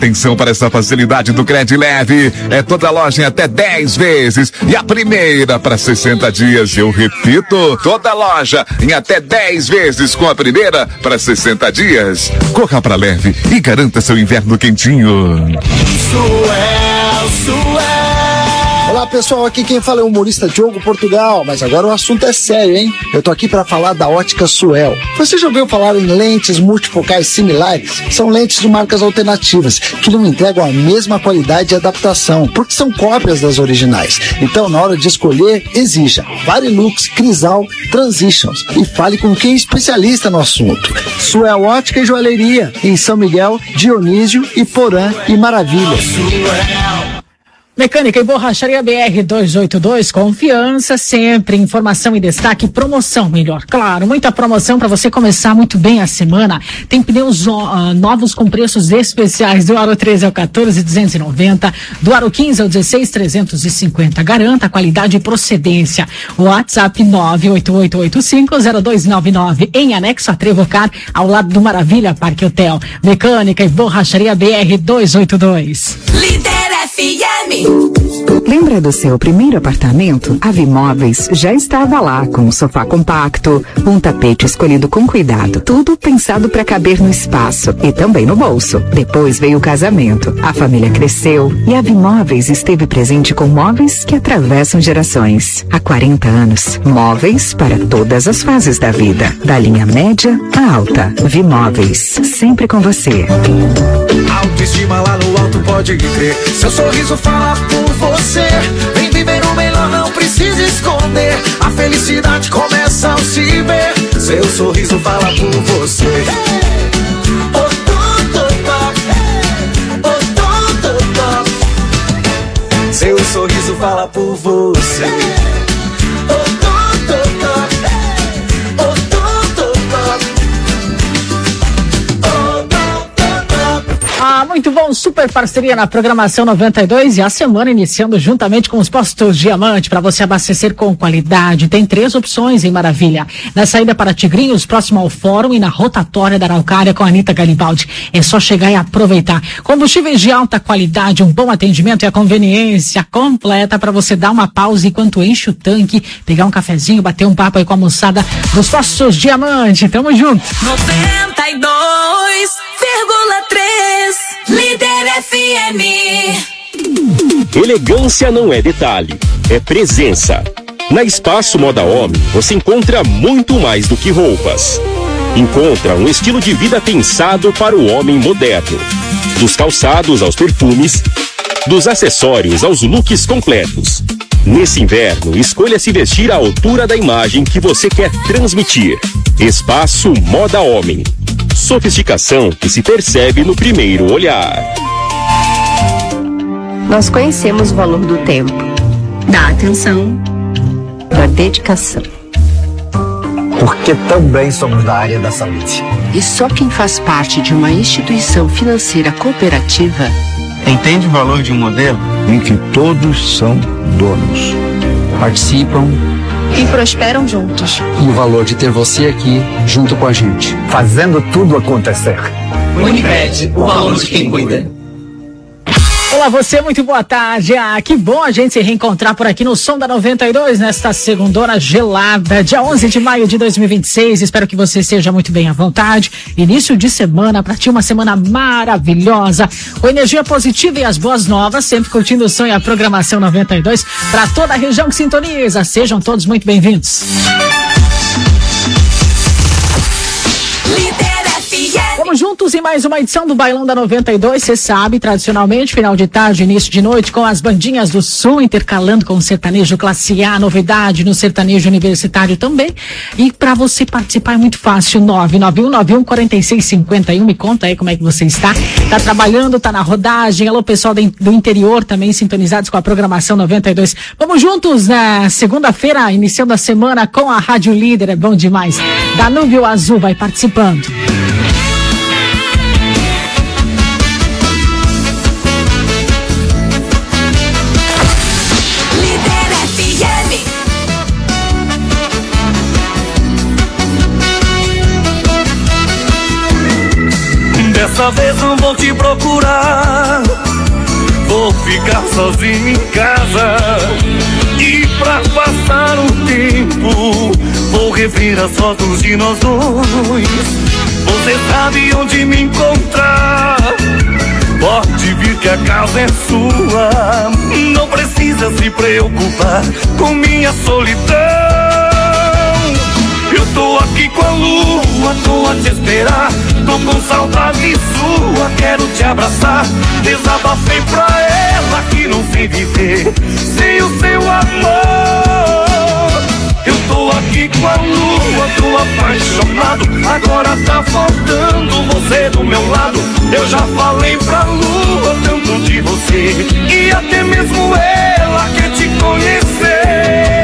Atenção para essa facilidade do Credileve. É toda loja em até 10 vezes. E a primeira para 60 dias. Eu repito, toda loja em até 10 vezes com a primeira para 60 dias. Corra para Leve e garanta seu inverno quentinho. Olá pessoal, aqui quem fala é o humorista Diogo Portugal, mas agora o assunto é sério, hein? Eu tô aqui para falar da Ótica Suel. Você já ouviu falar em lentes multifocais similares? São lentes de marcas alternativas, que não entregam a mesma qualidade e adaptação, porque são cópias das originais. Então, na hora de escolher, exija Varilux, Crisal, Transitions e fale com quem é especialista no assunto. Suel Ótica e Joalheria, em São Miguel, Dionísio, Iporã e Maravilha. Mecânica e Borracharia BR 282, confiança sempre, informação e destaque, promoção melhor, claro, muita promoção para você começar muito bem a semana. Tem pneus novos com preços especiais, do aro 13 ao 14, 290, do aro 15 ao 16, 350. Garanta a qualidade e procedência. WhatsApp 988850299, em anexo a Trevocar, ao lado do Maravilha Parque Hotel. Mecânica e Borracharia BR 282. Líder FM. Lembra do seu primeiro apartamento? A Vimóveis já estava lá, com um sofá compacto, um tapete escolhido com cuidado, tudo pensado para caber no espaço e também no bolso. Depois veio o casamento, a família cresceu e a Vimóveis esteve presente com móveis que atravessam gerações. Há 40 anos, móveis para todas as fases da vida, da linha média à alta. Vimóveis, sempre com você. Autoestima lá no alto, pode crer. Seu sorriso fala por você. Vem viver o melhor, não precisa esconder. A felicidade começa ao se ver. Seu sorriso fala por você. Seu sorriso fala por você. Muito bom, super parceria na programação 92 e a semana iniciando juntamente com os postos Diamante para você abastecer com qualidade. Tem 3 opções em Maravilha. Na saída para Tigrinhos, próximo ao Fórum, e na rotatória da Araucária com a Anitta Garibaldi. É só chegar e aproveitar. Combustíveis de alta qualidade, um bom atendimento e a conveniência completa para você dar uma pausa enquanto enche o tanque, pegar um cafezinho, bater um papo aí com a moçada dos postos Diamante. Tamo junto. 92,3 Líder FM. Elegância não é detalhe, é presença. Na Espaço Moda Homem, você encontra muito mais do que roupas. Encontra um estilo de vida pensado para o homem moderno. Dos calçados aos perfumes, dos acessórios aos looks completos. Nesse inverno, escolha se vestir à altura da imagem que você quer transmitir. Espaço Moda Homem. Sofisticação que se percebe no primeiro olhar. Nós conhecemos o valor do tempo, da atenção, da dedicação. Porque também somos da área da saúde. E só quem faz parte de uma instituição financeira cooperativa entende o valor de um modelo em que todos são donos, participam e prosperam juntos. E o valor de ter você aqui junto com a gente, fazendo tudo acontecer. Unimed, o valor de quem cuida. Olá você, muito boa tarde. Que bom a gente se reencontrar por aqui no Som da 92 nesta segundona gelada, dia 11 de maio de 2026. Espero que você esteja muito bem à vontade. Início de semana, pra ti uma semana maravilhosa, com energia positiva e as boas novas, sempre curtindo o som e a programação 92 para toda a região que sintoniza. Sejam todos muito bem-vindos. Vamos juntos em mais uma edição do Bailão da 92, você sabe, tradicionalmente, final de tarde, início de noite, com as bandinhas do Sul, intercalando com o sertanejo classe A, novidade no sertanejo universitário também. E para você participar é muito fácil, 991914651, me conta aí como é que você está. Tá trabalhando, tá na rodagem, alô pessoal do interior também sintonizados com a programação 92. Vamos juntos na segunda-feira, iniciando a semana com a Rádio Líder, é bom demais. Danúbio Azul vai participando. Dessa Dessa vez não vou te procurar, vou ficar sozinho em casa. E pra passar o tempo, vou rever as fotos de nós dois. Você sabe onde me encontrar, pode vir que a casa é sua. Não precisa se preocupar com minha solidão. Eu tô aqui com a lua, tô a te esperar. Tô com saudade sua, quero te abraçar. Desabafei pra ela que não sei viver sem o seu amor. Eu tô aqui com a lua, tô apaixonado. Agora tá faltando você do meu lado. Eu já falei pra lua tanto de você, e até mesmo ela quer te conhecer.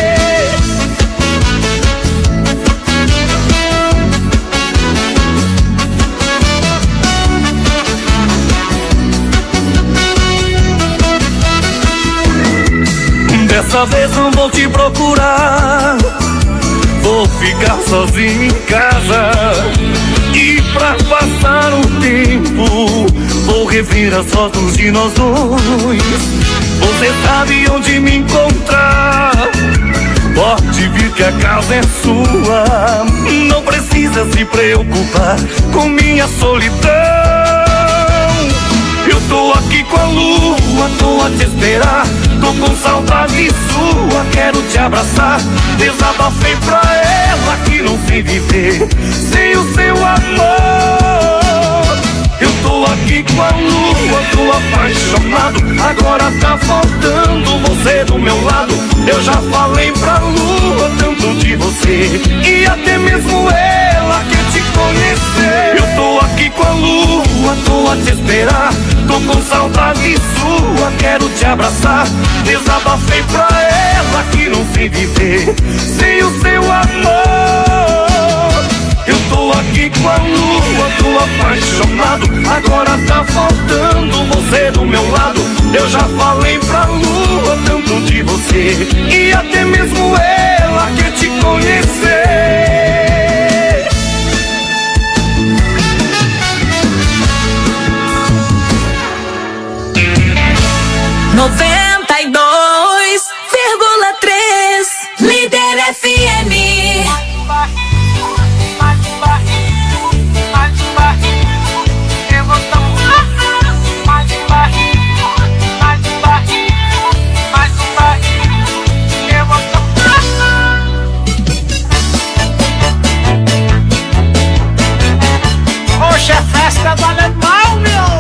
Dessa vez não vou te procurar, vou ficar sozinho em casa. E pra passar o tempo, vou rever as fotos de nós dois. Você sabe onde me encontrar, pode vir que a casa é sua. Não precisa se preocupar com minha solidão. Eu tô aqui com a lua, tô a te esperar. Tô com saudade sua, quero te abraçar. Desabafei pra ela que não sei viver sem o seu amor. Eu tô aqui com a lua, tô apaixonado. Agora tá faltando você do meu lado. Eu já falei pra lua tanto de você, e até mesmo ela quer te conhecer. Eu tô aqui com a lua, tô a te esperar. Tô com saudade sua, quero te abraçar. Desabafei pra ela que não sei viver sem o seu amor. Eu tô aqui com a lua, tô apaixonado. Agora tá faltando você do meu lado. Eu já falei pra lua tanto de você, e até mesmo ela quer te conhecer. 92,3 Líder FM. Hoje é festa do alemão, meu!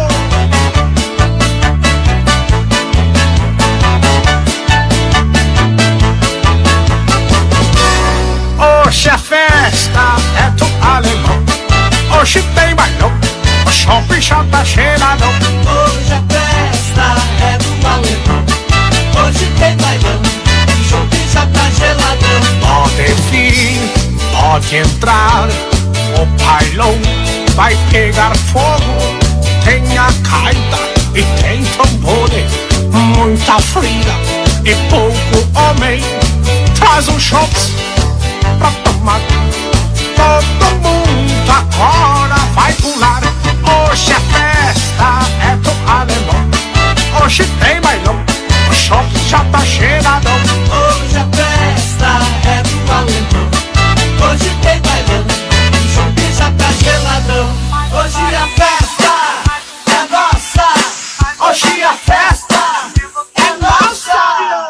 Hoje a festa é do alemão. Hoje tem bailão, o shopping já tá cheiradão. Hoje a festa é do alemão. Hoje tem bailão, o shopping já tá geladão. Pode vir, pode entrar, o bailão vai pegar fogo. Tem a caída e tem tambores, muita fria e pouco homem. Traz um shots pra tomar. Todo mundo agora vai pular. Hoje a festa é do alemão. Hoje tem bailão, o shopping já tá cheiradão. Hoje a festa é do alemão. Hoje tem bailão, o shopping já tá geladão. Hoje a festa é nossa. Hoje a festa é nossa.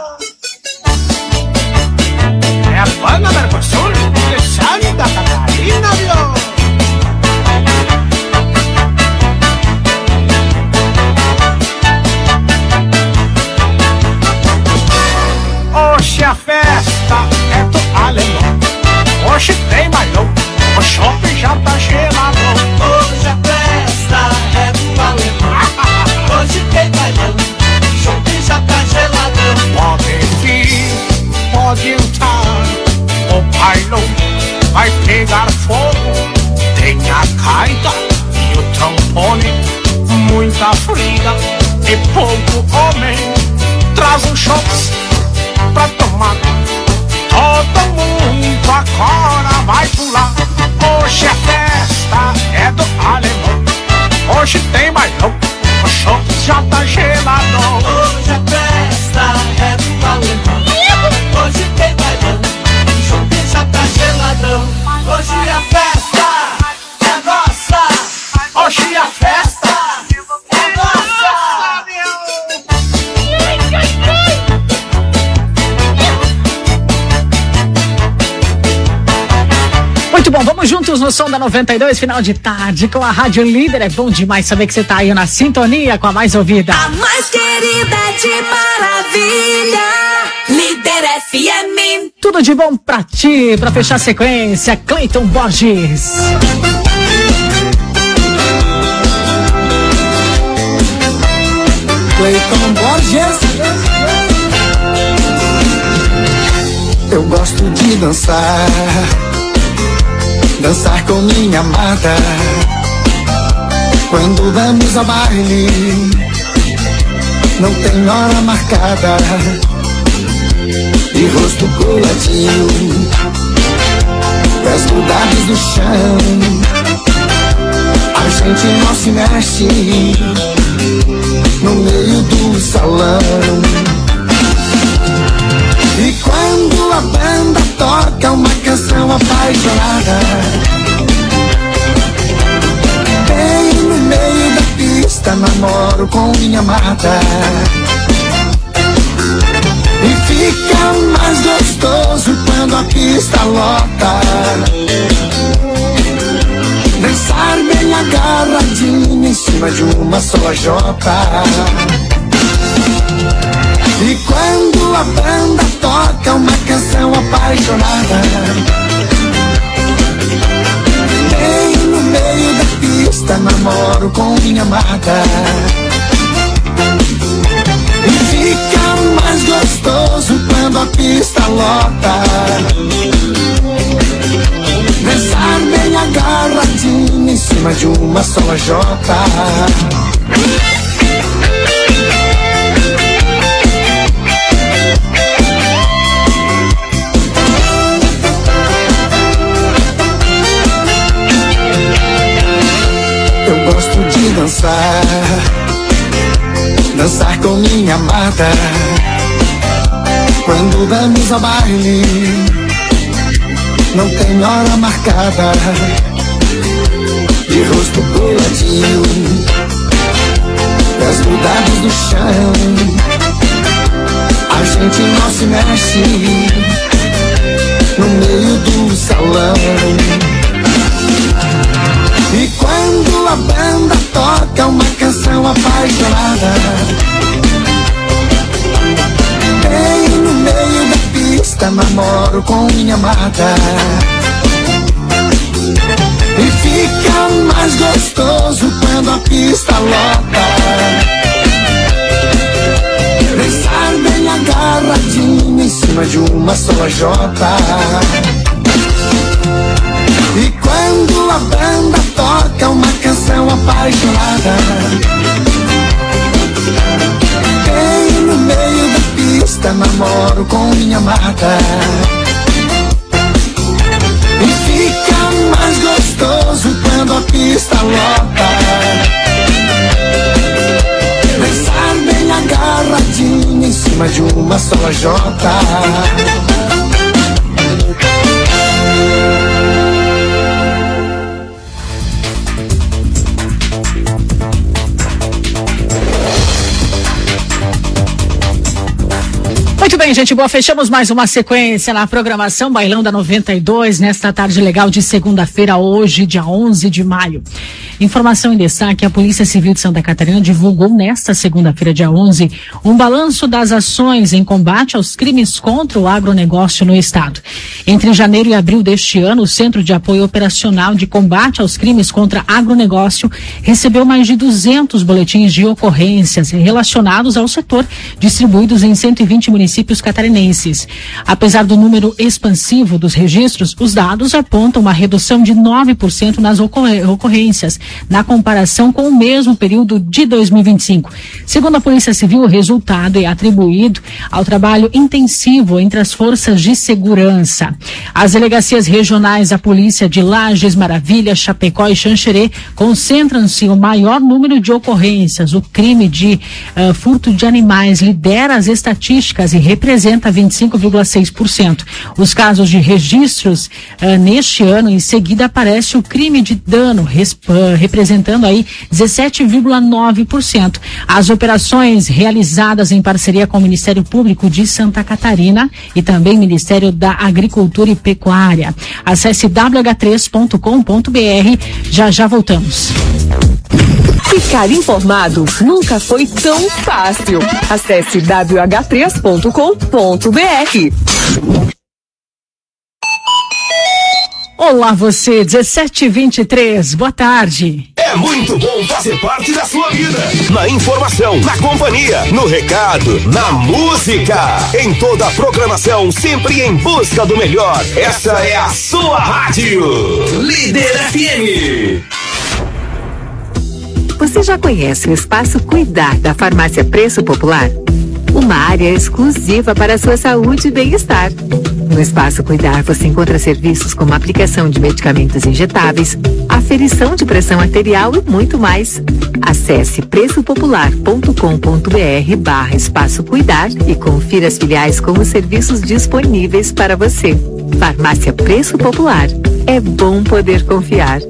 É a banda Mercosul de Santa Catarina, viu? Hoje a festa é do alemão. Hoje tem bailão, o shopping já tá geladão. Hoje a festa é do alemão. Hoje tem bailão, o shopping já tá geladão. Pode vir, pode entrar, o bailão vai pegar fogo. Tem a caída e o trombone, muita fria e pouco homem. Traz um shots pra tomar. Todo mundo agora vai pular. Hoje a festa é do alemão. Hoje tem bailão, o show já tá geladão. Hoje a festa é do alemão. Hoje tem bailão, o show já tá geladão. Hoje a festa é nossa. Hoje a festa é nossa. Muito bom, vamos juntos no som da 92, final de tarde com a Rádio Líder. É bom demais saber que você tá aí na sintonia com a mais ouvida. A mais querida de maravilha, Líder FM. Tudo de bom pra ti, pra fechar a sequência, Cleiton Borges. Cleiton Borges. Eu gosto de dançar, dançar com minha amada. Quando vamos ao baile, não tem hora marcada. De rosto coladinho, pés grudados no chão, a gente não se mexe no meio do salão. E quando a banda toca uma canção apaixonada, bem no meio da pista namoro com minha amada. E fica mais gostoso quando a pista lota, dançar bem agarradinho em cima de uma só jota. E quando a banda toca uma canção apaixonada, bem no meio da pista namoro com minha amada. E fica mais gostoso quando a pista lota, dançar bem agarradinho em cima de uma só jota. Eu gosto de dançar, dançar com minha amada. Quando vamos ao baile, não tem hora marcada. De rosto coladinho, pés grudados no chão, a gente não se mexe no meio do salão. E quando a banda toca uma canção apaixonada, bem no meio da pista namoro com minha amada. E fica mais gostoso quando a pista lota, dançar bem agarradinho em cima de uma só jota. E quando a banda toca uma canção apaixonada, bem no meio da pista namoro com minha amada. E fica mais gostoso quando a pista lota, dançar bem agarradinho em cima de uma só jota. Muito bem, gente boa, fechamos mais uma sequência na programação Bailão da 92, nesta tarde legal de segunda-feira, hoje, dia 11 de maio. Informação em destaque: a Polícia Civil de Santa Catarina divulgou nesta segunda-feira, dia 11, um balanço das ações em combate aos crimes contra o agronegócio no estado. Entre janeiro e abril deste ano, o Centro de Apoio Operacional de Combate aos Crimes contra Agronegócio recebeu mais de 200 boletins de ocorrências relacionados ao setor, distribuídos em 120 municípios municípios catarinenses. Apesar do número expansivo dos registros, os dados apontam uma redução de 9% nas ocorrências, na comparação com o mesmo período de 2025. Segundo a Polícia Civil, o resultado é atribuído ao trabalho intensivo entre as forças de segurança. As delegacias regionais da Polícia de Lages, Maravilha, Chapecó e Xanxerê concentram-se o maior número de ocorrências. O crime de furto de animais lidera as estatísticas e representa 25,6%. Os casos de registros neste ano, em seguida aparece o crime de dano, representando aí 17,9%. As operações realizadas em parceria com o Ministério Público de Santa Catarina e também Ministério da Agricultura e Pecuária. Acesse wh3.com.br. Já voltamos. Ficar informado nunca foi tão fácil. Acesse wh3.com.br. Olá você, 17h23, boa tarde. É muito bom fazer parte da sua vida. Na informação, na companhia, no recado, na música. Em toda a programação, sempre em busca do melhor. Essa é a sua rádio. Líder FM. Você já conhece o Espaço Cuidar da Farmácia Preço Popular? Uma área exclusiva para a sua saúde e bem-estar. No Espaço Cuidar você encontra serviços como aplicação de medicamentos injetáveis, aferição de pressão arterial e muito mais. Acesse preçopopular.com.br/Espaço Cuidar e confira as filiais com os serviços disponíveis para você. Farmácia Preço Popular. É bom poder confiar.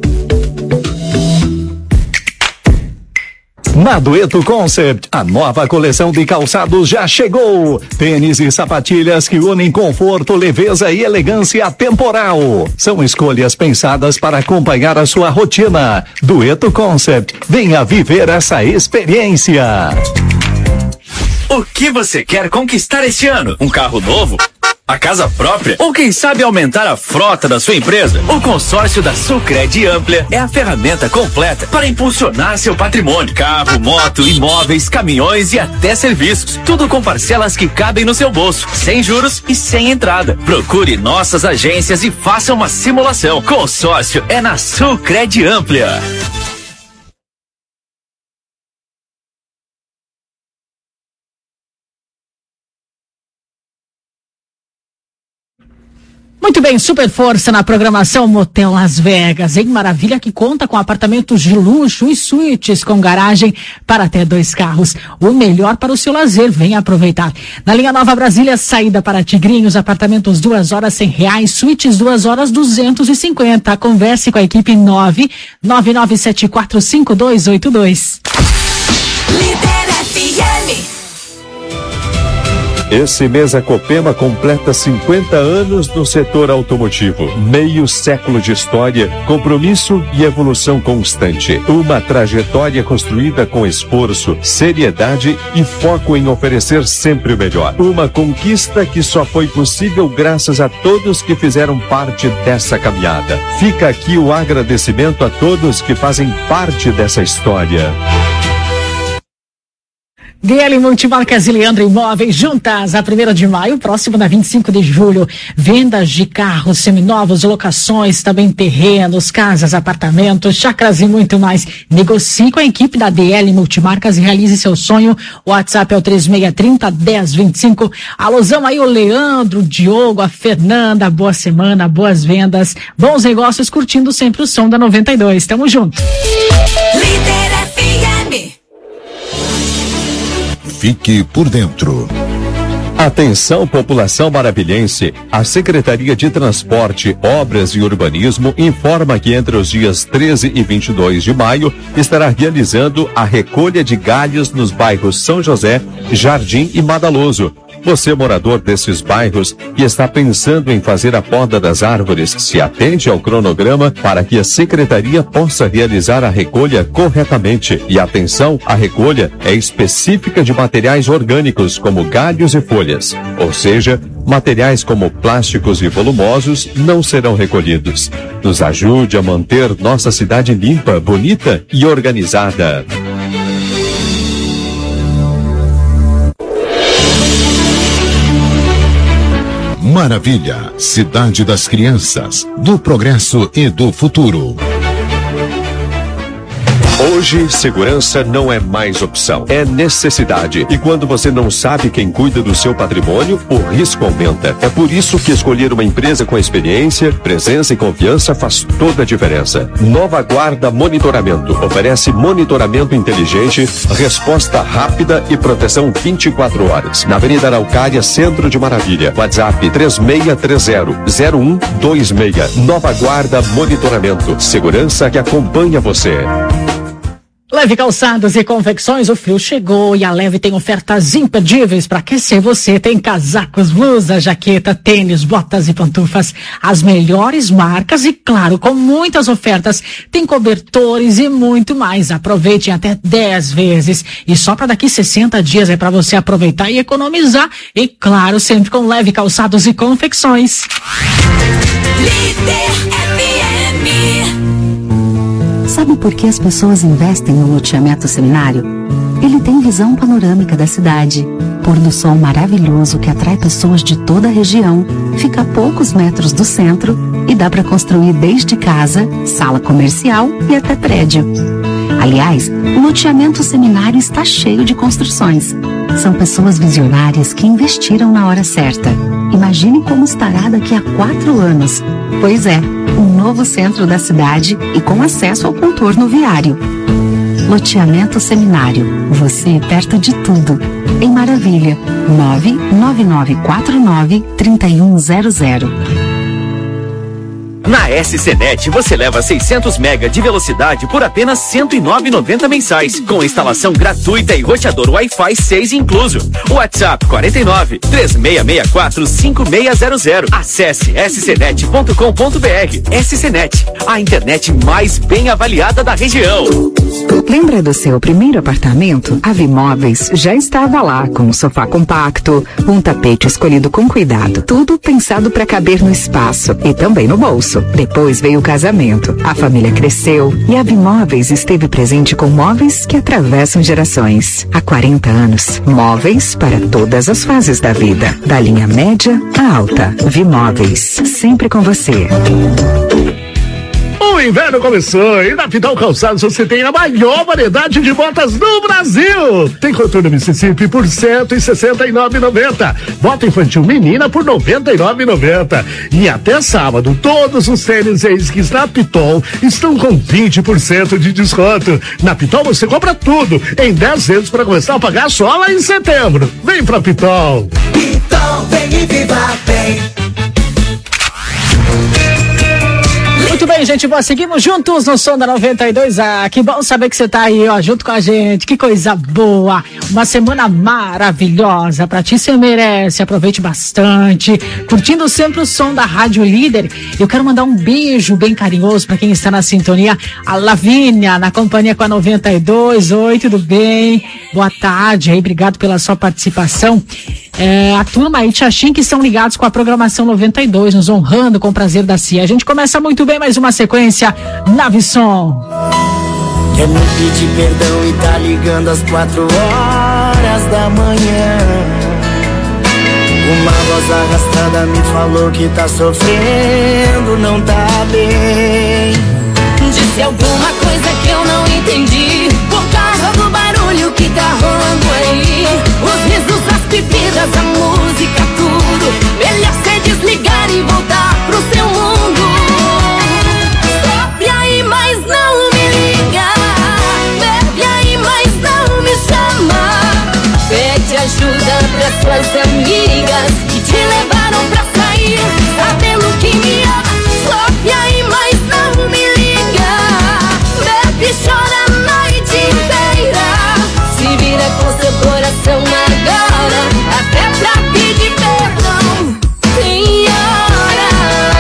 Na Dueto Concept, a nova coleção de calçados já chegou. Tênis e sapatilhas que unem conforto, leveza e elegância temporal. São escolhas pensadas para acompanhar a sua rotina. Dueto Concept, venha viver essa experiência. O que você quer conquistar este ano? Um carro novo? A casa própria? Ou quem sabe aumentar a frota da sua empresa? O consórcio da Sulcred Amplia é a ferramenta completa para impulsionar seu patrimônio. Carro, moto, imóveis, caminhões e até serviços. Tudo com parcelas que cabem no seu bolso, sem juros e sem entrada. Procure nossas agências e faça uma simulação. Consórcio é na Sulcred Amplia. Muito bem, super força na programação Motel Las Vegas, em Maravilha, que conta com apartamentos de luxo e suítes com garagem para até 2 carros. O melhor para o seu lazer, venha aproveitar. Na linha Nova Brasília, saída para Tigrinhos, apartamentos 2 horas R$100, suítes 2 horas R$250. Converse com a equipe 999745282. Líder FM. Esse mês a Copema completa 50 anos no setor automotivo. Meio século de história, compromisso e evolução constante. Uma trajetória construída com esforço, seriedade e foco em oferecer sempre o melhor. Uma conquista que só foi possível graças a todos que fizeram parte dessa caminhada. Fica aqui o agradecimento a todos que fazem parte dessa história. DL Multimarcas e Leandro Imóveis juntas a 1º de maio, próximo da 25 de julho. Vendas de carros seminovos, locações, também terrenos, casas, apartamentos, chácaras e muito mais. Negocie com a equipe da DL Multimarcas e realize seu sonho. O WhatsApp é o 3630-1025. Alusão aí o Leandro, o Diogo, a Fernanda. Boa semana, boas vendas, bons negócios, curtindo sempre o som da 92. Tamo junto. Líder FM. Fique por dentro. Atenção, população maravilhense. A Secretaria de Transporte, Obras e Urbanismo informa que entre os dias 13 e 22 de maio estará realizando a recolha de galhos nos bairros São José, Jardim e Madaloso. Você, morador desses bairros e está pensando em fazer a poda das árvores, se atente ao cronograma para que a Secretaria possa realizar a recolha corretamente. E atenção, a recolha é específica de materiais orgânicos como galhos e folhas. Ou seja, materiais como plásticos e volumosos não serão recolhidos. Nos ajude a manter nossa cidade limpa, bonita e organizada. Maravilha, cidade das crianças, do progresso e do futuro. Hoje, segurança não é mais opção, é necessidade. E quando você não sabe quem cuida do seu patrimônio, o risco aumenta. É por isso que escolher uma empresa com experiência, presença e confiança faz toda a diferença. Nova Guarda Monitoramento oferece monitoramento inteligente, resposta rápida e proteção 24 horas. Na Avenida Araucária, Centro de Maravilha. WhatsApp 3630-0126. Nova Guarda Monitoramento. Segurança que acompanha você. Leve Calçados e Confecções, o frio chegou e a Leve tem ofertas imperdíveis para aquecer você. Tem casacos, blusa, jaqueta, tênis, botas e pantufas, as melhores marcas e, claro, com muitas ofertas. Tem cobertores e muito mais. Aproveite até 10 vezes. E só para daqui 60 dias é para você aproveitar e economizar. E, claro, sempre com Leve Calçados e Confecções. Líder FM. Sabe por que as pessoas investem no loteamento Seminário? Ele tem visão panorâmica da cidade, pôr do sol maravilhoso que atrai pessoas de toda a região, fica a poucos metros do centro e dá para construir desde casa, sala comercial e até prédio. Aliás, o loteamento Seminário está cheio de construções. São pessoas visionárias que investiram na hora certa. Imagine como estará daqui a 4 anos. Pois é, um novo centro da cidade e com acesso ao contorno viário. Loteamento Seminário. Você perto de tudo. Em Maravilha. 99949-3100. Na SCNet você leva 600 mega de velocidade por apenas R$ 109,90 mensais, com instalação gratuita e roteador Wi-Fi 6 incluso. WhatsApp 49-3664-5600. Acesse scnet.com.br. SCNet, a internet mais bem avaliada da região. Lembra do seu primeiro apartamento? A Vimóveis já estava lá, com um sofá compacto, um tapete escolhido com cuidado, tudo pensado para caber no espaço e também no bolso. Depois veio o casamento, a família cresceu e a Vimóveis esteve presente com móveis que atravessam gerações. Há 40 anos, móveis para todas as fases da vida, da linha média à alta. Vimóveis, sempre com você. O inverno começou e na Pitol Calçados você tem a maior variedade de botas do Brasil. Tem coturno Mississippi por R$ 169,90. Bota infantil menina por R$ 99,90. E até sábado, todos os tênis e skis na Pitol estão com 20% de desconto. Na Pitol você compra tudo em 10 vezes para começar a pagar só lá em setembro. Vem pra Pitol. Pitol, vem e viva bem. Muito bem, gente, boa, seguimos juntos no som da 92. Que bom saber que você tá aí, ó, junto com a gente, que coisa boa, uma semana maravilhosa pra ti, você merece, aproveite bastante, curtindo sempre o som da Rádio Líder. Eu quero mandar um beijo bem carinhoso pra quem está na sintonia, a Lavínia, na companhia com a 92. Oi, tudo bem? Boa tarde aí, obrigado pela sua participação. A turma aí, Tchachim, que estão ligados com a programação 92, nos honrando com o prazer da CIA. A gente começa muito bem, mais uma sequência, Navisson. Quer me pedir perdão e tá ligando às 4 horas da manhã. Uma voz arrastada me falou que tá sofrendo, não tá bem. Disse alguma coisa que eu não entendi, por causa do barulho que tá rolando aí. Os risos, as bebidas, a música, tudo. Melhor cê desligar e voltar pro seu mundo. Sofre aí, mas não me liga. Bebe aí, mas não me chama. Pede ajuda pras suas amigas que te levaram pra sair, sabendo que me ama. Sofre aí, mas não me liga. Bebe e chora a noite inteira. Se vira com seu coração agora, até pra pedir perdão tem hora.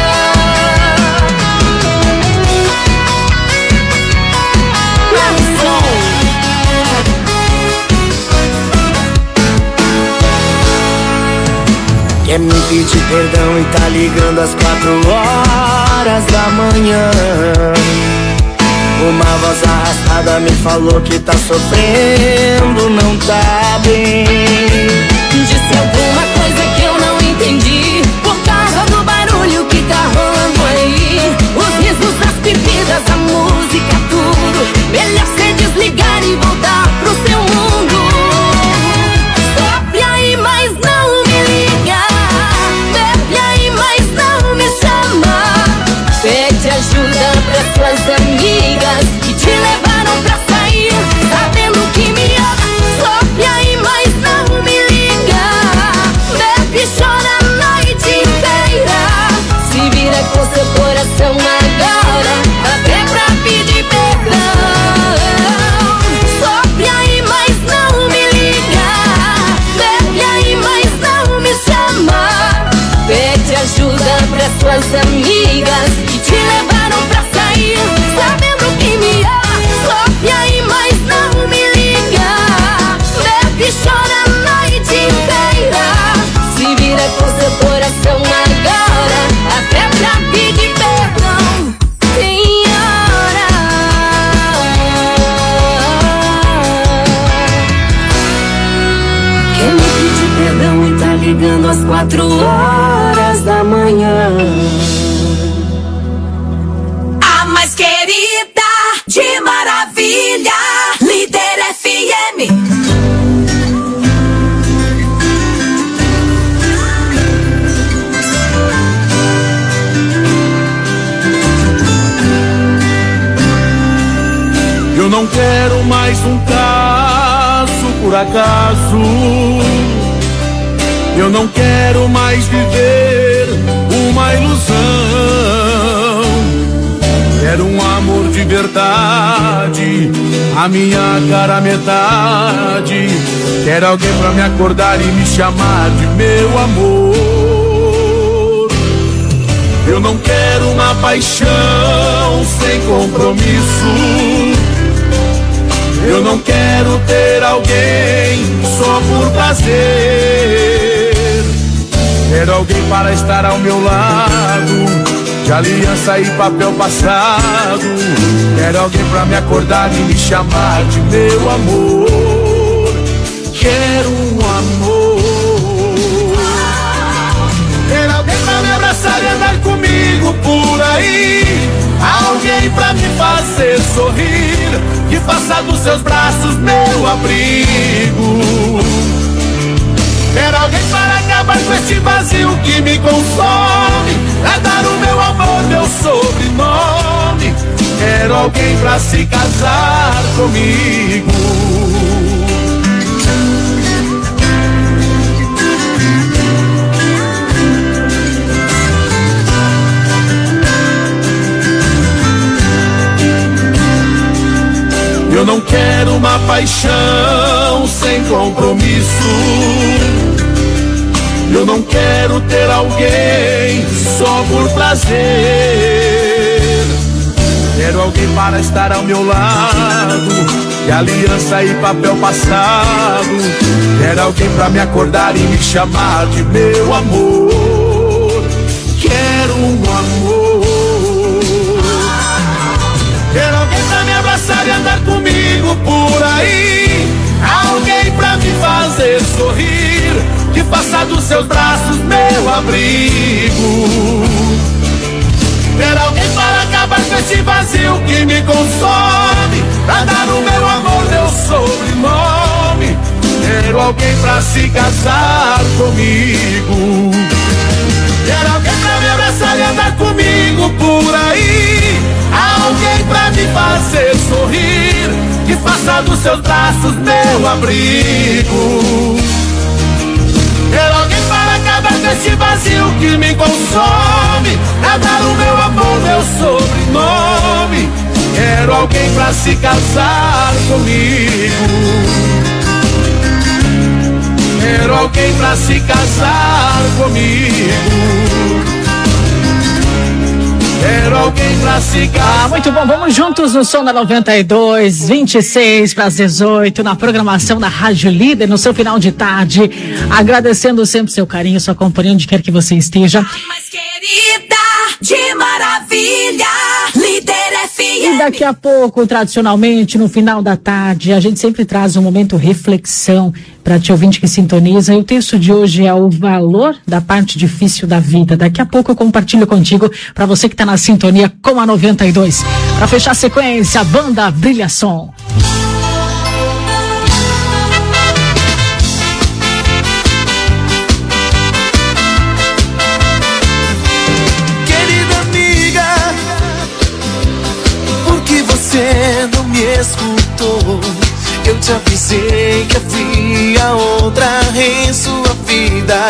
Quer me pedir perdão e tá ligando às 4 horas da manhã. Uma voz arrastada me falou que tá sofrendo, não tá bem. Disse alguma coisa que eu não entendi, por causa suas amigas que te levaram pra sair, sabendo que me ama, sofre aí, mas não me liga. Bebe e chora a noite inteira, se vira com seu coração agora, até pra pedir perdão tem hora. Quer me pedir perdão e tá ligando às 4h da manhã. A mais querida de Maravilha, Líder FM. Eu não quero mais um caso por acaso. Eu não quero mais viver uma ilusão. Quero um amor de verdade, a minha cara metade. Quero alguém pra me acordar e me chamar de meu amor. Eu não quero uma paixão sem compromisso. Eu não quero ter alguém só por prazer. Quero alguém para estar ao meu lado, de aliança e papel passado. Quero alguém para me acordar e me chamar de meu amor. Quero um amor. Quero alguém para me abraçar e andar comigo por aí. Alguém pra me fazer sorrir, que faça dos seus braços meu abrigo. Quero alguém para acabar com este vazio que me consome, pra dar o meu amor, meu sobrenome. Quero alguém pra se casar comigo. Eu não quero uma paixão sem compromisso. Eu não quero ter alguém só por prazer. Quero alguém para estar ao meu lado, de aliança e papel passado. Quero alguém para me acordar e me chamar de meu amor. Quero um amor. Quero alguém pra me abraçar e andar comigo por aí. Alguém pra me fazer sorrir, que faça dos seus braços meu abrigo. Quero alguém para acabar com esse vazio que me consome, pra dar o meu amor, meu sobrenome. Quero alguém pra se casar comigo. Quero alguém pra me abraçar e andar comigo por aí. Alguém pra me fazer sorrir, que faça dos seus braços meu abrigo. Quero alguém para acabar com esse vazio que me consome, pra dar o meu amor, meu sobrenome. Quero alguém pra se casar comigo. Quero alguém pra se casar comigo. Quero alguém pra se casar. Muito bom, vamos juntos no som da 92, 26 para as 18, na programação da Rádio Líder, no seu final de tarde. Agradecendo sempre seu carinho, sua companhia, onde quer que você esteja. A mais querida de Maravilha, Líder FM. E daqui a pouco, tradicionalmente, no final da tarde, a gente sempre traz um momento reflexão para te ouvinte que sintoniza. E o texto de hoje é o valor da parte difícil da vida. Daqui a pouco eu compartilho contigo, para você que está na sintonia com a 92. Para fechar a sequência, a banda Brilha Som. Querida amiga, por que você não me escutou? Eu te avisei que havia outra em sua vida.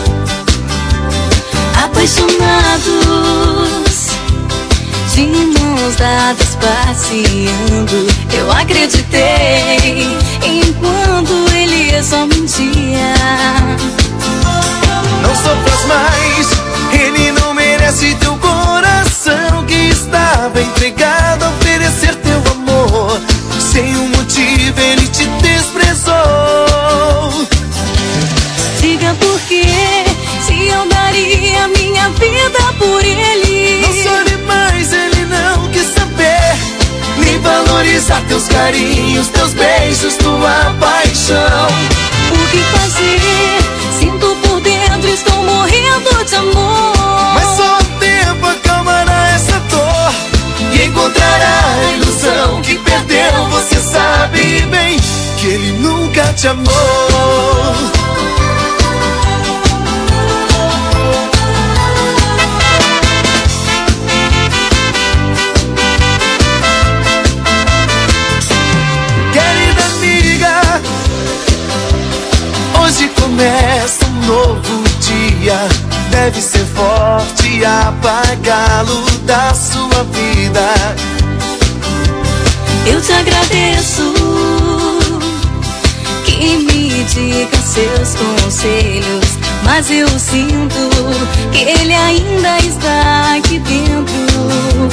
Apaixonados, de mãos dadas passeando, eu acreditei enquanto ele só mentia. Não sofras mais, ele não merece oferece teu coração que estava entregado a oferecer teu amor. Sem um motivo ele te desprezou. Diga por quê, se eu daria minha vida por ele. Não sabe mais, ele não quis saber nem valorizar teus carinhos, teus beijos, tua paixão. O que fazer? Sinto por dentro, estou morrendo de amor. Mas só o tempo acalmará essa dor e encontrará a ilusão que perdeu. Você sabe bem que ele nunca te amou. Hoje começa um novo dia, deve ser forte e apagá-lo da sua vida. Eu te agradeço que me diga seus conselhos, mas eu sinto que ele ainda está aqui dentro.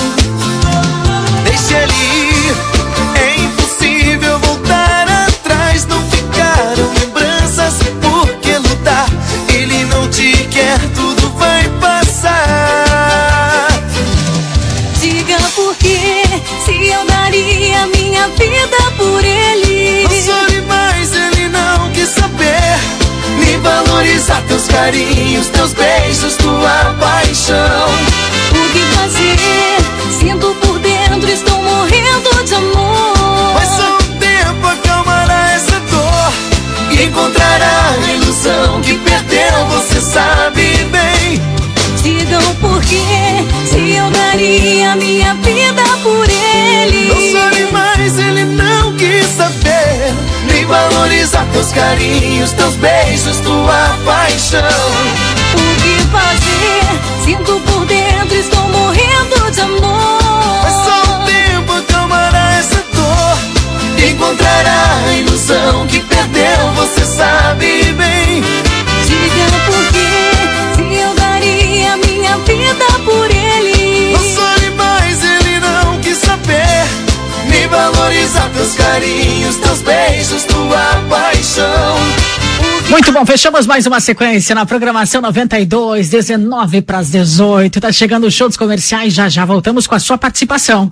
Deixa ele ir, é impossível voltar atrás, não ficaram lembranças por que lutar. Ele não te quer, tudo vai passar. Diga por quê, se eu daria minha vida por ele. Não sabe mais, ele não quis saber nem valorizar teus carinhos, teus beijos, tua paixão. O que fazer? Sinto por dentro, estou morrendo de amor. Mas só o tempo acalmará essa dor e encontrará a ilusão que perdeu. Você sabe bem. Digam por quê, se eu daria minha vida por ele. Não sabe mais, ele não quis saber nem valorizar teus carinhos, teus beijos, tua paixão. O que fazer? Sinto por dentro, estou morrendo de amor. Mas só o tempo acalmará essa dor e encontrará a ilusão que perdeu. Você sabe bem. Diga por quê, se eu daria minha vida por ele. Não sabe mais, ele não quis saber nem valorizar teus carinhos, teus beijos, tua paixão. Muito bom, fechamos mais uma sequência na programação 92, 19 para as 18. Tá chegando o show dos comerciais, já voltamos com a sua participação.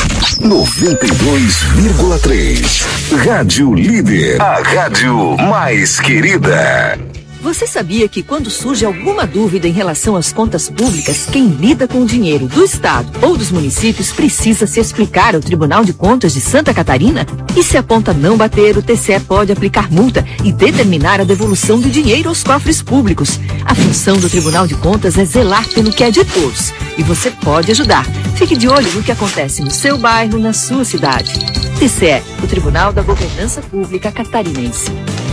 92,3 Rádio Líder, a rádio mais querida. Você sabia que quando surge alguma dúvida em relação às contas públicas, quem lida com o dinheiro do Estado ou dos municípios precisa se explicar ao Tribunal de Contas de Santa Catarina? E se a conta não bater, o TCE pode aplicar multa e determinar a devolução do dinheiro aos cofres públicos. A função do Tribunal de Contas é zelar pelo que é de todos. E você pode ajudar. Fique de olho no que acontece no seu bairro, na sua cidade. TCE, o Tribunal da Governança Pública Catarinense.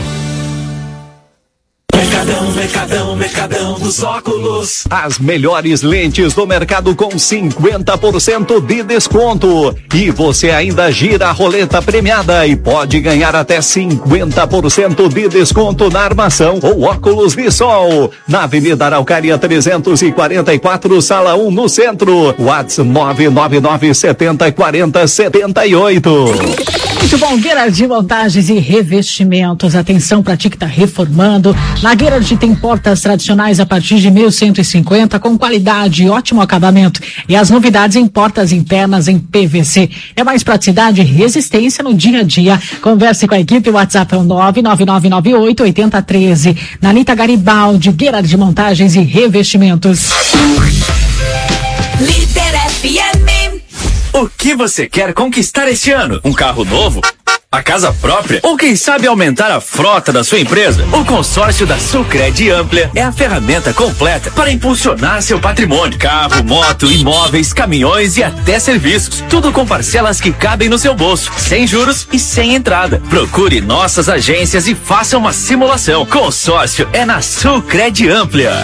Mercadão dos óculos. As melhores lentes do mercado com 50% de desconto. E você ainda gira a roleta premiada e pode ganhar até 50% de desconto na armação ou óculos de sol. Na Avenida Araucária 344, Sala 1, no centro. WhatsApp 999 70 40 78. Muito bom, Gerard Montagens e Revestimentos. Atenção pra ti que tá reformando. Na Gerard tem portas tradicionais a partir de 1.150 com qualidade e ótimo acabamento. E as novidades em portas internas em PVC. É mais praticidade e resistência no dia a dia. Converse com a equipe, o WhatsApp é o 99998-8013. Na Anitta Garibaldi, Gerard Montagens e Revestimentos. Líder FM. O que você quer conquistar este ano? Um carro novo? A casa própria? Ou quem sabe aumentar a frota da sua empresa? O consórcio da Sulcred Amplia é a ferramenta completa para impulsionar seu patrimônio. Carro, moto, imóveis, caminhões e até serviços. Tudo com parcelas que cabem no seu bolso, sem juros e sem entrada. Procure nossas agências e faça uma simulação. Consórcio é na Sulcred Amplia.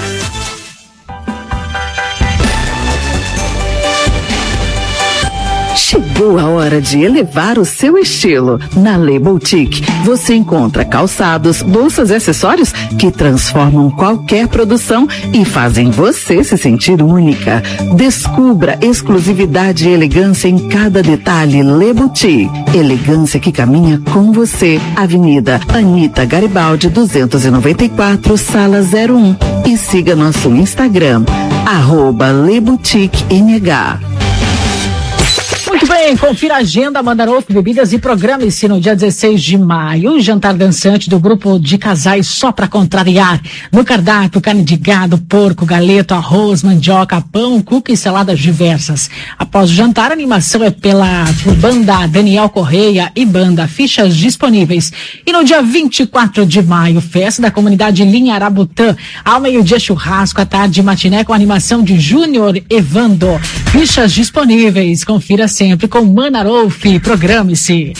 Chegou Chegou a hora de elevar o seu estilo. Na Le Boutique, você encontra calçados, bolsas e acessórios que transformam qualquer produção e fazem você se sentir única. Descubra exclusividade e elegância em cada detalhe. Le Boutique, elegância que caminha com você. Avenida Anita Garibaldi 294, sala 01. E siga nosso Instagram, @LeBoutiqueNH. Muito bem, confira a agenda Mandarof Bebidas e programe-se no dia 16 de maio, jantar dançante do grupo de casais Só Pra Contrariar. No cardápio, carne de gado, porco, galeto, arroz, mandioca, pão, cuca e saladas diversas. Após o jantar, a animação é por banda Daniel Correia e banda Fichas disponíveis. E no dia 24 de maio, festa da comunidade Linha Arabutã. Ao meio-dia, churrasco, à tarde, matiné com animação de Júnior Evando. Fichas disponíveis. Confira sempre com Manarolf. Programe-se.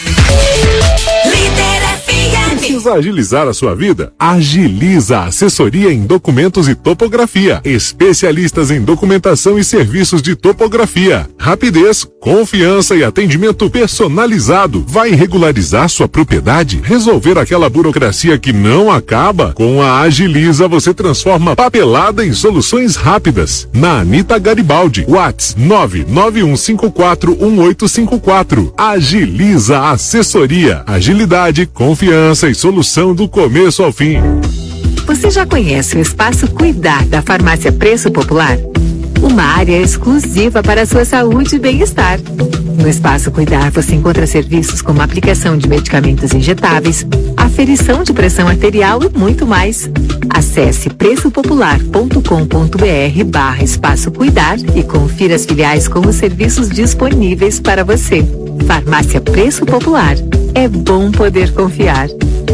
Precisa agilizar a sua vida? Agiliza Assessoria em Documentos e Topografia. Especialistas em documentação e serviços de topografia. Rapidez, confiança e atendimento personalizado. Vai regularizar sua propriedade? Resolver aquela burocracia que não acaba? Com a Agiliza você transforma papelada em soluções rápidas. Na Anita Garibaldi, WhatsApp 991541854. Agiliza Assessoria. Agilidade, confiança e solução do começo ao fim. Você já conhece o Espaço Cuidar da Farmácia Preço Popular? Uma área exclusiva para a sua saúde e bem-estar. No Espaço Cuidar você encontra serviços como aplicação de medicamentos injetáveis, aferição de pressão arterial e muito mais. Acesse preçopopular.com.br/Espaço Cuidar e confira as filiais com os serviços disponíveis para você. Farmácia Preço Popular. É bom poder confiar.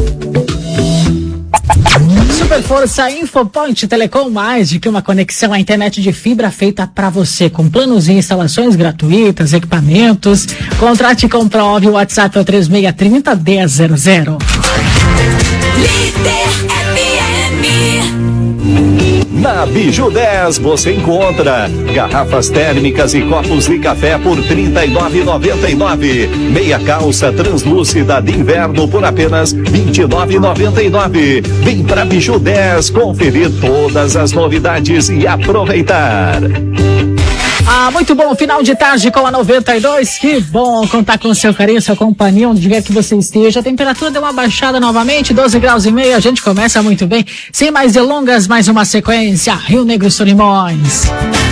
Super Força Infopoint Telecom, mais de que uma conexão à internet de fibra feita para você, com planos e instalações gratuitas, equipamentos. Contrate e comprove. O WhatsApp é o 3630-1000. Na Biju 10 você encontra garrafas térmicas e copos de café por R$ 39,99. Meia calça translúcida de inverno por apenas R$ 29,99. Vem pra Biju 10 conferir todas as novidades e aproveitar. Muito bom final de tarde com a 92. Que bom contar com o seu carinho, sua companhia, onde quer que você esteja. A temperatura deu uma baixada novamente, 12 graus e meio. A gente começa muito bem. Sem mais delongas, mais uma sequência. Rio Negro Solimões.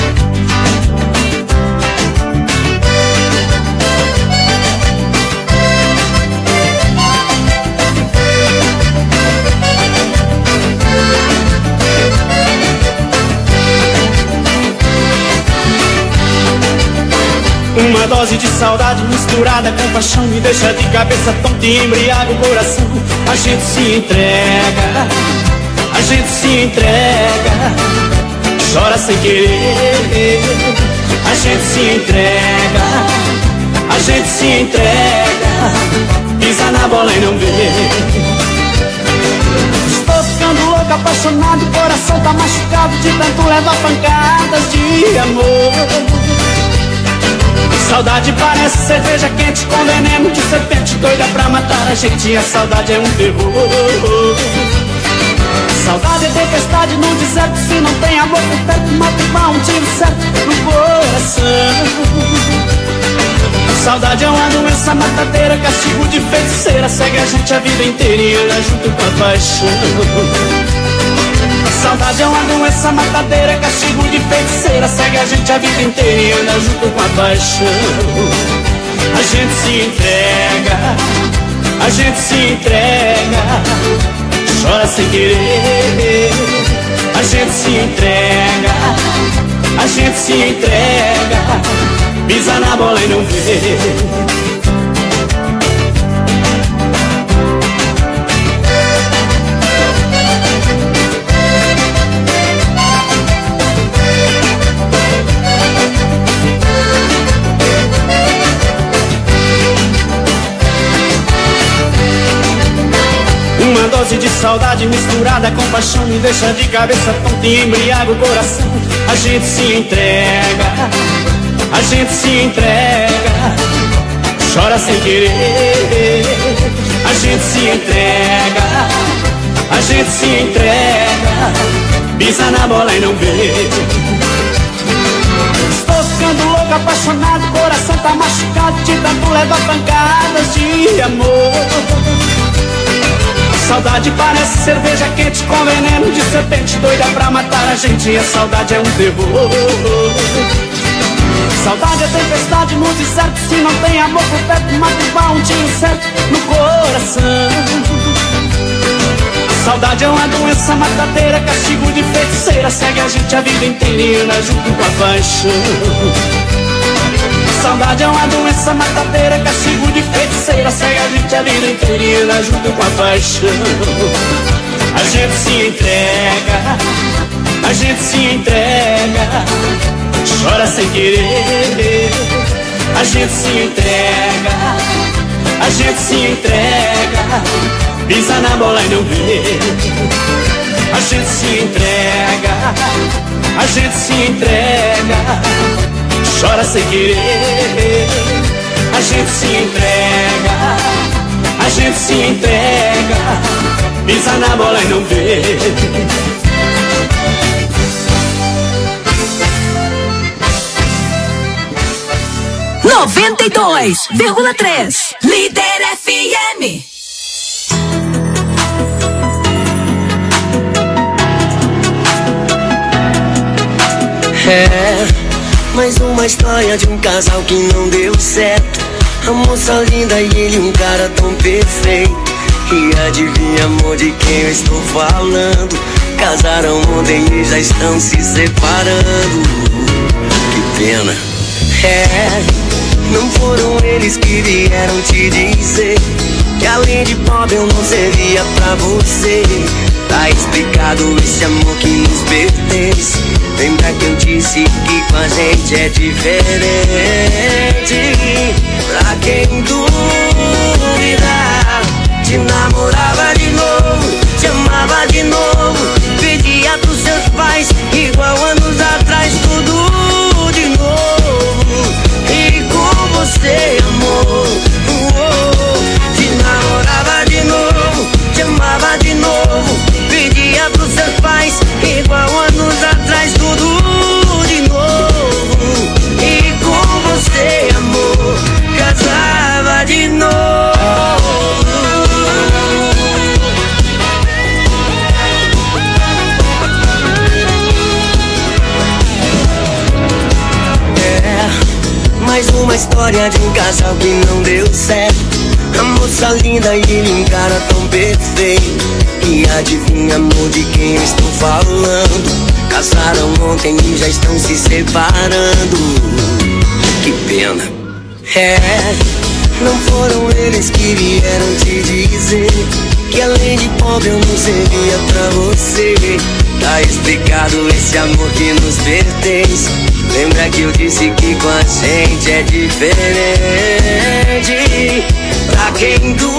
Uma dose de saudade misturada com paixão me deixa de cabeça tonta e embriaga o coração. A gente se entrega, chora sem querer. A gente se entrega, pisa na bola e não vê. Estou ficando louco, apaixonado, o coração tá machucado de tanto levar pancadas de amor. Saudade parece cerveja quente com veneno de serpente, doida pra matar a gente. A saudade é um terror. Saudade é tempestade no deserto, se não tem amor por perto, mata igual um tiro certo no coração. Saudade é uma doença matadeira, castigo de feiticeira, segue a gente a vida inteira e anda junto com a paixão. Saudade é uma doença matadeira, castigo de feiticeira, segue a gente a vida inteira e anda junto com a paixão. A gente se entrega, chora sem querer. A gente se entrega, pisa na bola e não vê. Uma dose de saudade misturada com paixão me deixa de cabeça tonta e embriaga o coração. A gente se entrega, chora sem querer. A gente se entrega, a gente se entrega, pisa na bola e não vê. Estou ficando louco, apaixonado, coração tá machucado, de tanto levar pancadas de amor. Saudade parece cerveja quente com veneno de serpente, doida pra matar a gente, e a saudade é um terror. Saudade é tempestade no deserto, se não tem amor por perto, mata um tiro certo no coração. Saudade é uma doença matadeira, castigo de feiticeira, segue a gente a vida inteira junto com a paixão. Saudade é uma doença matadeira, castigo de feiticeira, segue a gente a vida inteira junto com a paixão. A gente se entrega, a gente se entrega, chora sem querer. A gente se entrega, a gente se entrega, pisa na bola e não vê. A gente se entrega, a gente se entrega, chora sem querer. A gente se entrega, a gente se entrega, pisa na bola e não vê. Noventa e 92,3 Líder FM. É mais uma história de um casal que não deu certo. A moça linda e ele um cara tão perfeito. E adivinha, amor, de quem eu estou falando? Casaram ontem e já estão se separando. Que pena. É, não foram eles que vieram te dizer que além de pobre eu não servia pra você. Tá explicado esse amor que nos pertence. Lembra que eu disse que com a gente é diferente. Pra quem duvida, te namorava de novo, te amava de novo, pedia pros seus pais igual anos atrás, tudo de novo. E com você, amor, te namorava de novo, te amava de novo, pedia pros seus pais igual anos atrás, tudo de novo. E com você, amor, casava de novo. Mais uma história de um casal que não deu certo. A moça linda e ele um cara tão perfeito. E adivinha, amor, de quem eu estou falando? Casaram ontem e já estão se separando. Que pena. É, não foram eles que vieram te dizer que além de pobre eu não servia pra você. Tá explicado esse amor que nos pertence. Lembra que eu disse que com a gente é diferente. Pra quem duvida,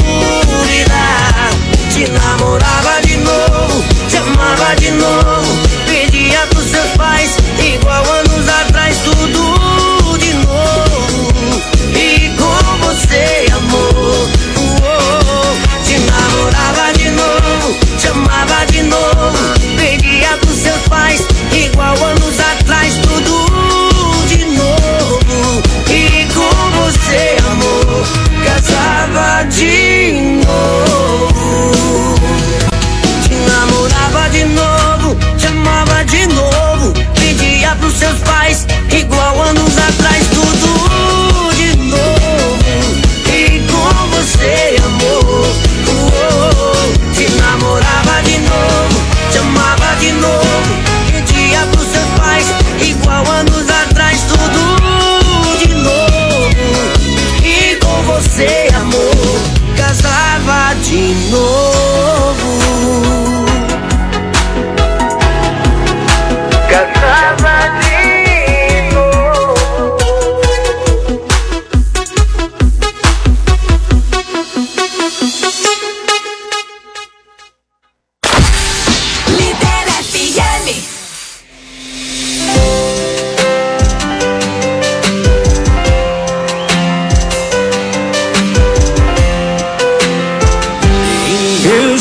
te namorava de novo, te amava de novo, pedia pros seus pais igual anos atrás, tudo de novo. E com você, amor, te namorava de novo, te amava de novo, pedia pros seus pais igual anos atrás, tudo de novo. E com você, amor, casava de novo. Te namorava de novo, te amava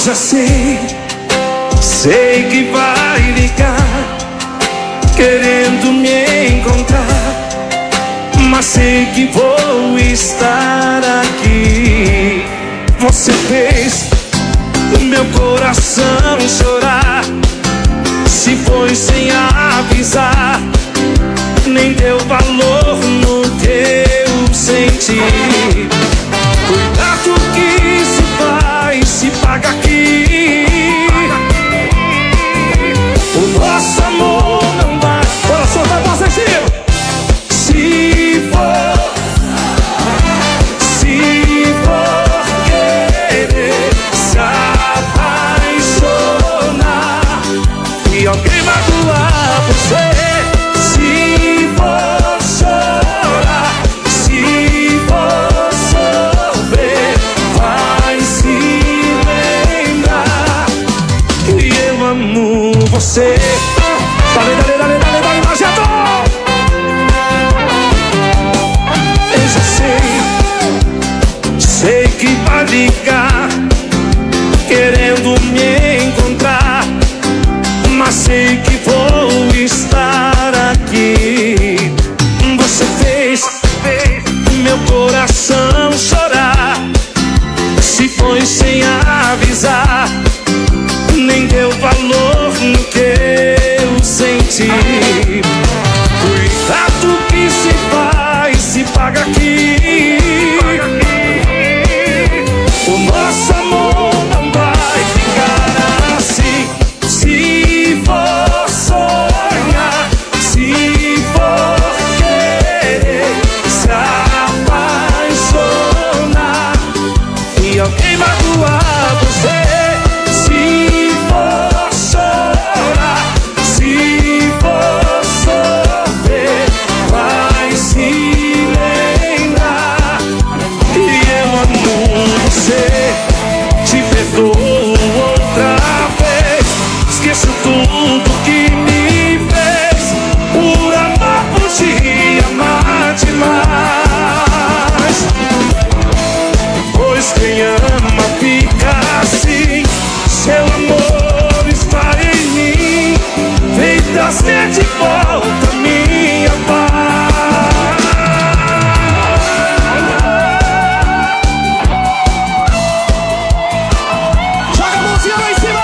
já sei que vai ligar, querendo me encontrar, mas sei que vou estar aqui. Você fez meu coração chorar, se foi sem avisar, nem deu valor no teu sentir. Cuidado que se vai, se paga aqui. O nosso amor não vai. Bora soltar a voz, Serginho. Se for querer se apaixonar e alguém magoar você, se for chorar, se for sofrer, vai se lembrar que eu amo você. Dale, dale, dale, dale, dale, projeto! Eu já sei que vai ligar, querendo me encontrar, mas sei que vou estar aqui. Você fez meu coração chorar, se foi sem avisar, nem deu valor no que eu senti. Cuidado que se vai, se paga aqui. O nosso amor não vai ficar assim. Se for sonhar, se for querer se apaixonar e alguém magoar você, se for chorar, se for sofrer, vai se lembrar que eu amo você. Te perdoo outra vez, esqueço tudo que me fez, por amar por te amar demais. Pois quem ama fica assim, seu amor está em mim, vem trazer de volta minha paz. Joga a mãozinha lá em cima!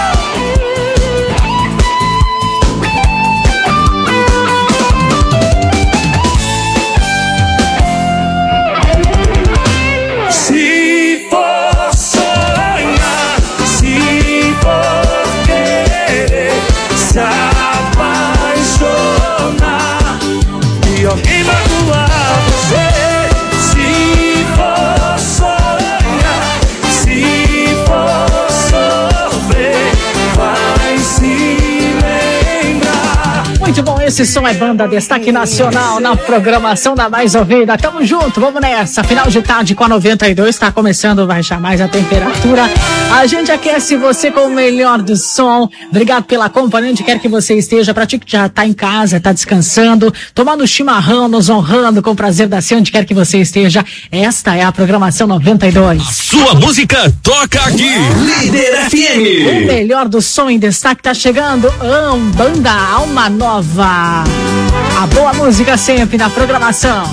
Se for sonhar, se for querer se apaixonar e alguém magoar você, se for sonhar, se for sofrer, vai se lembrar. Muito bom, esse som é banda Destaque Nacional na programação da Mais Ouvida. Tamo junto, vamos nessa. Final de tarde com a 92, tá começando, vai baixar mais a temperatura. A gente aquece você com o melhor do som. Obrigado pela companhia, onde quer que você esteja. Pra ti que já tá em casa, tá descansando, tomando chimarrão, nos honrando com o prazer da ser, onde quer que você esteja. Esta é a programação 92. Sua música toca aqui. Líder FM. O melhor do som em destaque tá chegando. Banda Alma Nova. A boa música sempre na programação.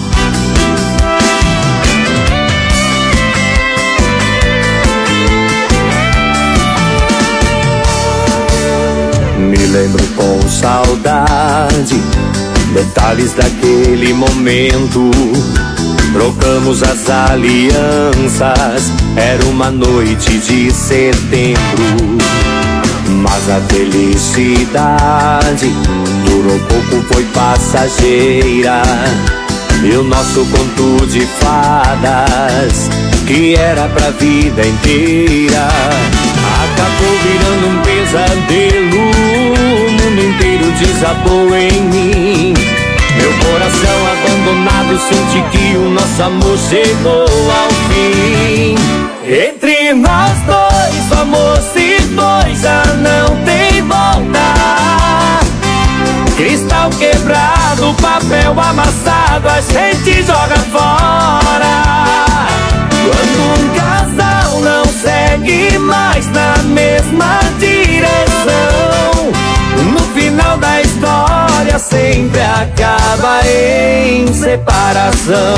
Me lembro com saudade detalhes daquele momento. Trocamos as alianças, era uma noite de setembro. Mas a felicidade durou pouco, foi passageira. E o nosso conto de fadas, que era pra vida inteira, acabou virando um pesadelo. O mundo inteiro desabou em mim. Meu coração abandonado, senti que o nosso amor chegou ao fim. Entre nós dois, o amor se foi, já não tem volta. Cristal quebrado, papel amassado, a gente joga fora. Quando um casal não segue segue mais na mesma direção. No final da história sempre acaba em separação.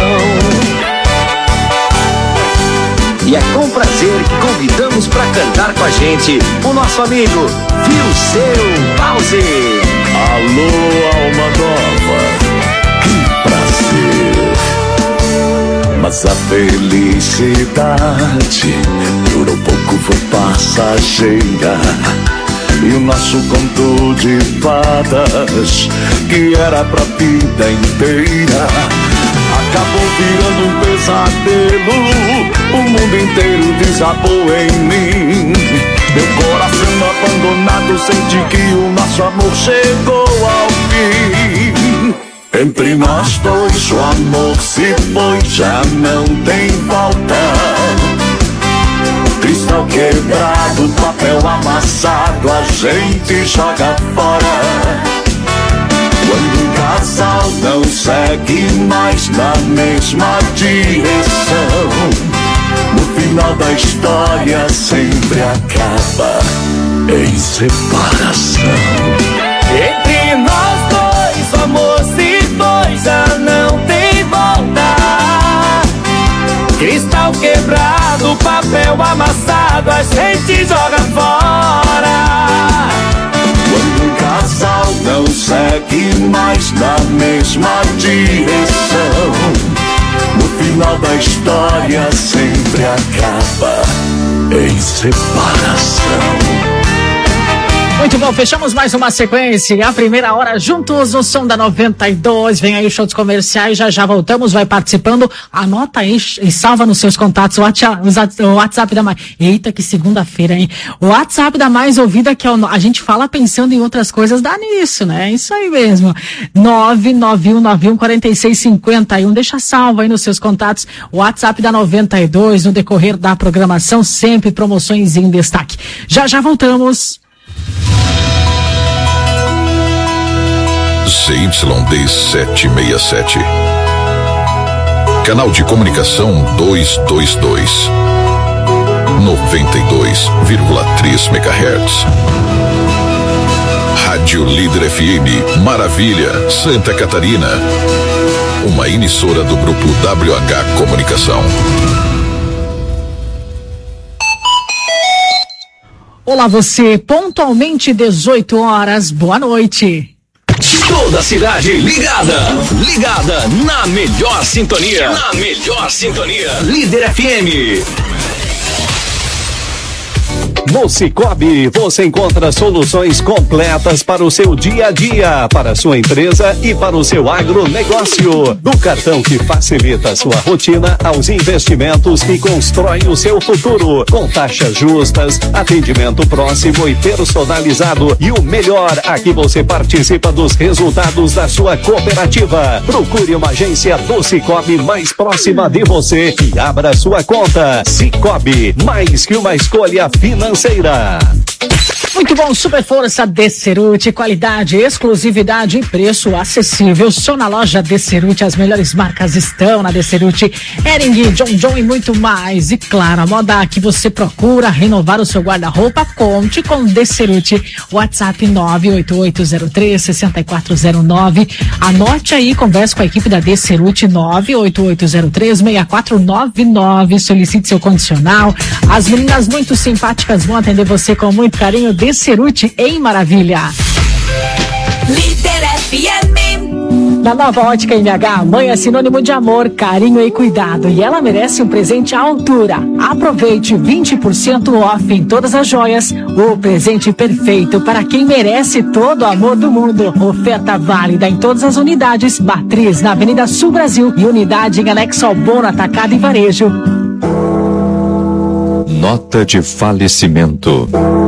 E é com prazer que convidamos para cantar com a gente o nosso amigo Vilseu Pause. Alô, alma nova, que prazer. Mas a felicidade durou pouco, foi passageira. E o nosso conto de fadas, que era pra vida inteira, acabou virando um pesadelo. O mundo inteiro desabou em mim. Meu coração abandonado, senti que o nosso amor chegou ao fim. Entre nós dois o amor se foi, já não tem volta. Cristal quebrado, papel amassado, a gente joga fora. Quando um casal não segue mais na mesma direção, no final da história sempre acaba em separação. Entre nós dois o amor se foi, já não tem volta. Cristal quebrado, papel amassado, a gente joga fora. Quando um casal não segue mais na mesma direção, no final da história sempre acaba em separação. Muito bom, fechamos mais uma sequência, a primeira hora juntos no som da 92, vem aí os shows comerciais, já voltamos, vai participando, anota aí e salva nos seus contatos o WhatsApp da mais, eita que segunda-feira, hein, o WhatsApp da mais ouvida, que é a gente fala pensando em outras coisas, dá nisso, né, isso aí mesmo, 991914651, deixa salvo aí nos seus contatos, o WhatsApp da 92, no decorrer da programação, sempre promoções em destaque, já voltamos. CYD 767. Canal de comunicação 222. 92,3 MHz. Rádio Líder FM, Maravilha, Santa Catarina. Uma emissora do grupo WH Comunicação. Olá você, pontualmente 18 horas, boa noite. Toda a cidade ligada na melhor sintonia. Líder FM. No Cicobi, você encontra soluções completas para o seu dia a dia, para a sua empresa e para o seu agronegócio. Do cartão que facilita a sua rotina aos investimentos que constroem o seu futuro. Com taxas justas, atendimento próximo e personalizado. E o melhor, aqui você participa dos resultados da sua cooperativa. Procure uma agência do Cicobi mais próxima de você e abra sua conta. Cicobi, mais que uma escolha financeira. Muito bom, super força Desserute, qualidade, exclusividade e preço acessível. Só na loja Desserute, as melhores marcas estão na Desserute. Hering, John e muito mais. E claro, a moda que você procura renovar o seu guarda-roupa, conte com Desserute. WhatsApp 98803-6409. Anote aí, converse com a equipe da Desserute 98803-6499. Solicite seu condicional. As meninas muito simpáticas vão atender você com muito carinho. Desserute em Maravilha. Líder FM. Na Nova Ótica MH, mãe é sinônimo de amor, carinho e cuidado. E ela merece um presente à altura. Aproveite 20% off em todas as joias. O presente perfeito para quem merece todo o amor do mundo. Oferta válida em todas as unidades. Matriz na Avenida Sul Brasil e unidade em anexo ao Bono Atacado e Varejo. Nota de falecimento.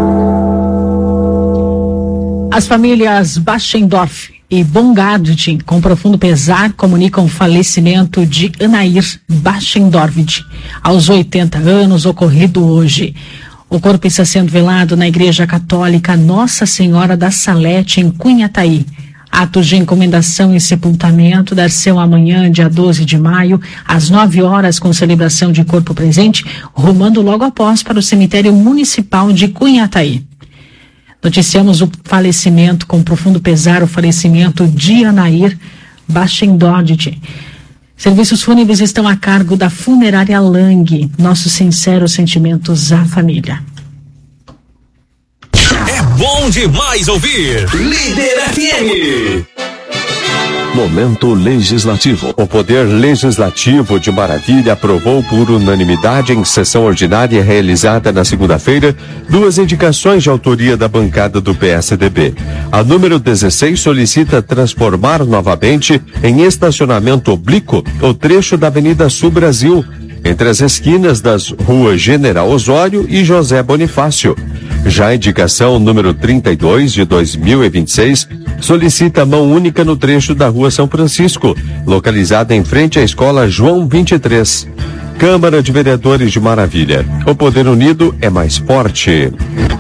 As famílias Bachendorf e Bongardt, com profundo pesar, comunicam o falecimento de Anair Bachendorf, aos 80 anos, ocorrido hoje. O corpo está sendo velado na Igreja Católica Nossa Senhora da Salete, em Cunhataí. Atos de encomendação e sepultamento dar-se-ão amanhã, dia 12 de maio, às 9 horas, com celebração de corpo presente, rumando logo após para o cemitério municipal de Cunhataí. Noticiamos o falecimento, com profundo pesar, o falecimento de Anair Bachendodit. Serviços fúnebres estão a cargo da Funerária Lang. Nossos sinceros sentimentos à família. É bom demais ouvir Líder FM. Momento legislativo. O Poder Legislativo de Maravilha aprovou por unanimidade em sessão ordinária realizada na segunda-feira 2 indicações de autoria da bancada do PSDB. A número 16 solicita transformar novamente em estacionamento oblíquo o trecho da Avenida Sul Brasil, entre as esquinas das ruas General Osório e José Bonifácio. Já a indicação número 32 de 2026 solicita mão única no trecho da Rua São Francisco, localizada em frente à Escola João 23. Câmara de Vereadores de Maravilha. O Poder Unido é mais forte.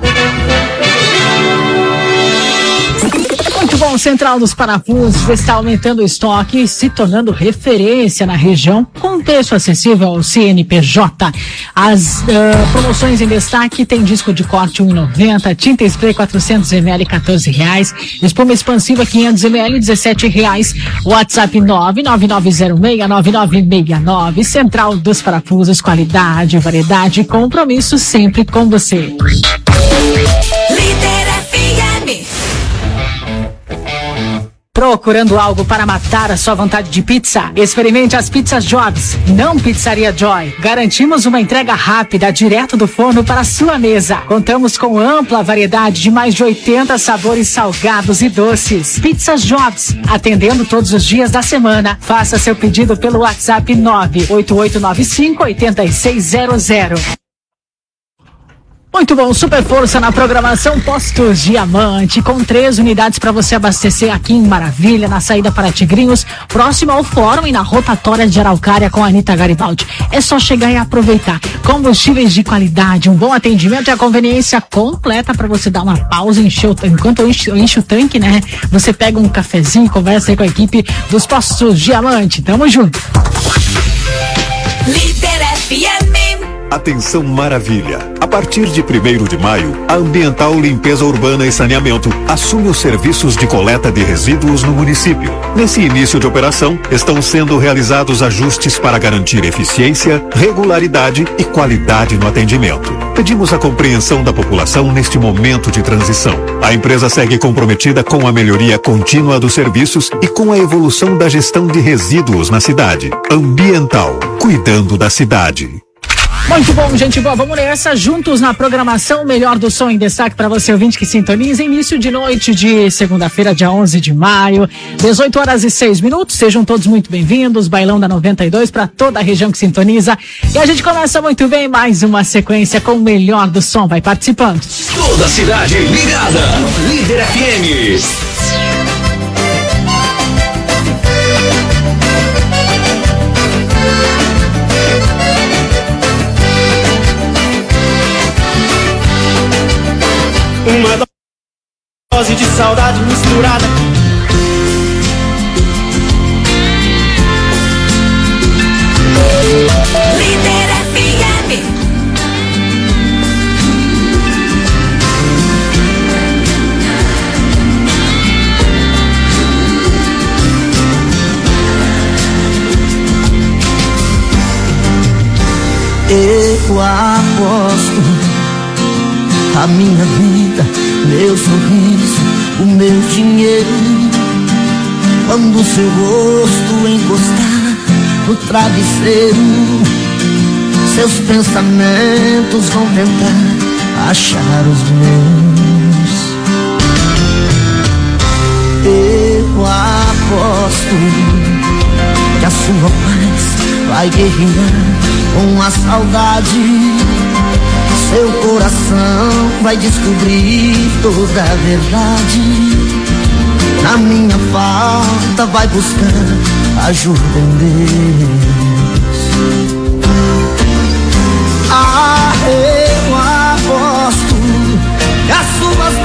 Bom, Central dos Parafusos está aumentando o estoque e se tornando referência na região com preço acessível ao CNPJ. As promoções em destaque tem disco de corte R$1,90, tinta spray 400 ml R$14, espuma expansiva 500 ml R$17, WhatsApp 999069969. Central dos Parafusos, qualidade, variedade e compromisso sempre com você. Líder FM. Procurando algo para matar a sua vontade de pizza? Experimente as Pizzas Jobs, não Pizzaria Joy. Garantimos uma entrega rápida, direto do forno para a sua mesa. Contamos com ampla variedade de mais de 80 sabores salgados e doces. Pizzas Jobs, atendendo todos os dias da semana. Faça seu pedido pelo WhatsApp 98895-8600. Muito bom, super força na programação Postos Diamante, com 3 unidades para você abastecer aqui em Maravilha, na saída para Tigrinhos, próximo ao Fórum e na rotatória de Araucária com a Anitta Garibaldi. É só chegar e aproveitar. Combustíveis de qualidade, um bom atendimento e a conveniência completa para você dar uma pausa, enquanto enche o tanque, né? Você pega um cafezinho, conversa aí com a equipe dos Postos Diamante. Tamo junto. Líder FM. Atenção Maravilha. A partir de 1º de maio, a Ambiental Limpeza Urbana e Saneamento assume os serviços de coleta de resíduos no município. Nesse início de operação, estão sendo realizados ajustes para garantir eficiência, regularidade e qualidade no atendimento. Pedimos a compreensão da população neste momento de transição. A empresa segue comprometida com a melhoria contínua dos serviços e com a evolução da gestão de resíduos na cidade. Ambiental, cuidando da cidade. Muito bom, gente boa, vamos nessa, juntos na programação, o melhor do som em destaque para você ouvinte que sintoniza, início de noite de segunda-feira, dia 11 de maio, 18h06, sejam todos muito bem-vindos, bailão da 92 para toda a região que sintoniza, e a gente começa muito bem, mais uma sequência com o melhor do som, vai participando. Toda a cidade ligada, Líder FM. Uma dose de saudade misturada. Líder FM. Eu aposto a minha vida, meu sorriso, o meu dinheiro, quando seu rosto encostar no travesseiro, seus pensamentos vão tentar achar os meus. Eu aposto que a sua paz vai guerrear com a saudade. Seu coração vai descobrir toda a verdade. Na minha falta vai buscar ajuda em Deus.